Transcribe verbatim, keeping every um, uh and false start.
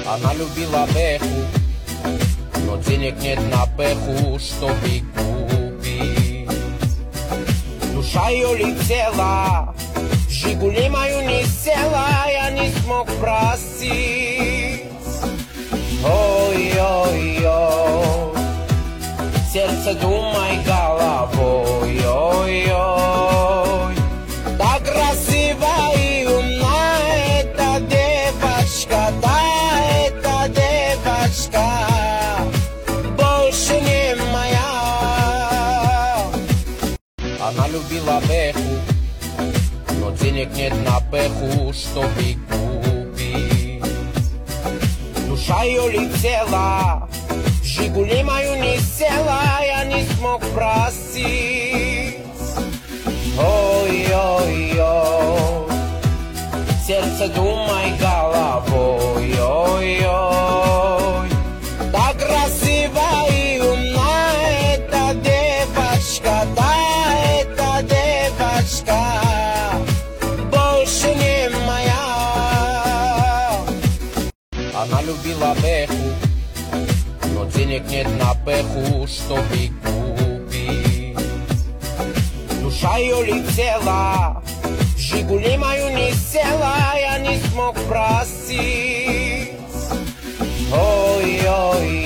Она любила Бэху, но денег нет на Бэху, чтобы купить. Душа ее летела, в Жигули мою не села, я не смог простить. Ой-ой-ой, сердце думай головой, ой-ой. Так красиво и умна эта девочка, да, эта девочка больше не моя. Она любила Бэху, но денег нет на Бэху, чтобы купить. Душа ее летела, в Жигули мою не села, я не смог простить. Ой-ой-ой, сердце думай головой, ой-ой. Так красиво и умна эта девочка, да, эта девочка больше не моя. Она любила Бэху, но денег нет на Бэху, чтобы купить. Душа ее летела, в Жигули мою не села, я не смог простить. Ой-ой-ой.